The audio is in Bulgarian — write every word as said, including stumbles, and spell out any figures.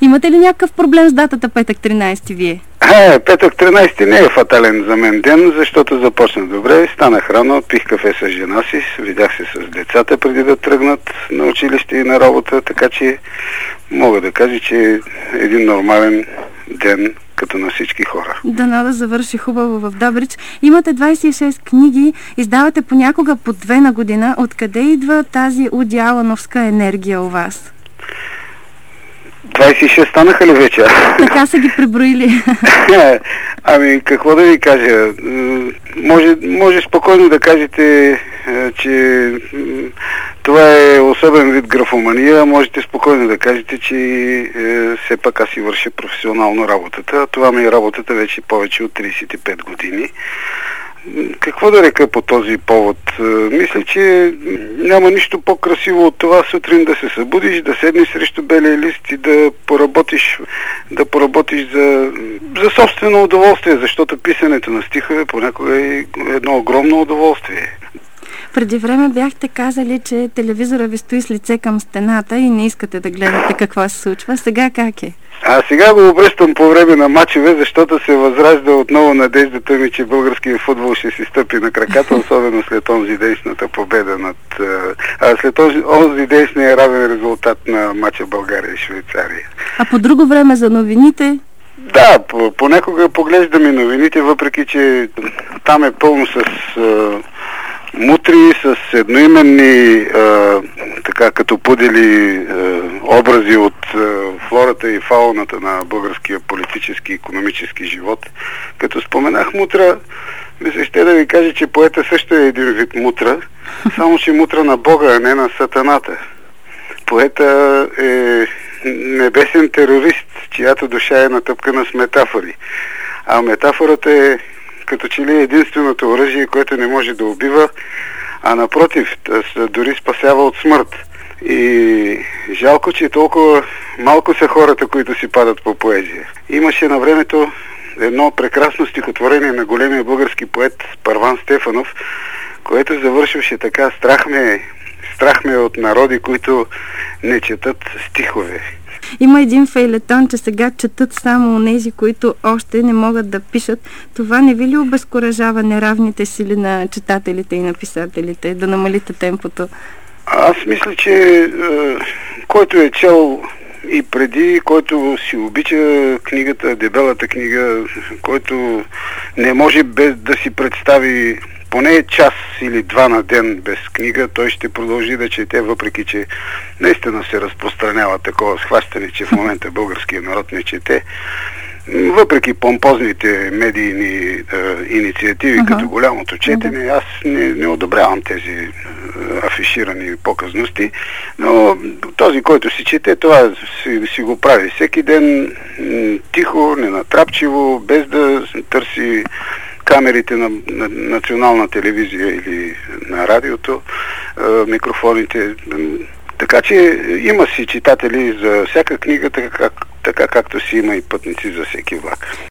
Имате ли някакъв проблем с датата петък тринайсети вие? Е, петък тринайсети не е фатален за мен ден, защото започна добре, станах рано, пих кафе с жена си, видях се с децата преди да тръгнат на училище и на работа, така че мога да кажа, че е един нормален ден, като на всички хора. Дано да завърши хубаво в Добрич. Имате двайсет и шест книги, издавате понякога по две на година. Откъде идва тази Уди Алъновска енергия у вас? двайсет и шест станаха ли вече? Така са ги преброили. Ами, какво да ви кажа? Може, може спокойно да кажете, че това е особен вид графомания. Можете спокойно да кажете, че все пак аз си върша професионално работата. Това ми е работата вече повече от трийсет и пет години. Какво да река по този повод? Мисля, че няма нищо по-красиво от това сутрин да се събудиш, да седнеш срещу белия лист и да поработиш, да поработиш за, за собствено удоволствие, защото писането на стихове понякога е едно огромно удоволствие. Преди време бяхте казали, че телевизора ви стои с лице към стената и не искате да гледате какво се случва. Сега как е? А сега го обръщам по време на мачове, защото се възражда отново надеждата ми, че българският футбол ще си стъпи на краката, особено след онзи действената победа над... А, след онзи, онзи действения равен резултат на мача България и Швейцария. А по друго време за новините? Да, понякога поглеждам и новините, въпреки че там е пълно с... мутри, с едноименни а, така като пудели а, образи от а, флората и фауната на българския политически и икономически живот. Като споменах мутра, ми се ще да ви кажа, че поета също е един вид мутра, само че мутра на Бога, а не на сатаната. Поета е небесен терорист, чиято душа е натъпкана с метафори. А метафората е като че ли е единственото оръжие, което не може да убива, а напротив, дори спасява от смърт. И жалко, че толкова малко са хората, които си падат по поезия. Имаше на времето едно прекрасно стихотворение на големия български поет Първан Стефанов, което завършваше така: страх ме, страх ме от народи, които не четат стихове. Има един фейлетон, че сега четат само онези, които още не могат да пишат. Това не ви ли обезкуражава неравните сили на читателите и на писателите, да намалите темпото? Аз мисля, че е, който е чел и преди, който си обича книгата, дебелата книга, който не може без да си представи поне час или два на ден без книга, той ще продължи да чете, въпреки че наистина се разпространява такова схващане, че в момента българския народ не чете. Въпреки помпозните медийни е, инициативи, uh-huh. като голямото четене, uh-huh. аз не, не одобрявам тези е, афиширани показности, но този, който си чете, това си, си го прави всеки ден, м, тихо, ненатрапчиво, без да търси камерите на, на национална телевизия или на радиото, е, микрофоните. Така че има си читатели за всяка книга, така, така както си има и пътници за всеки влак.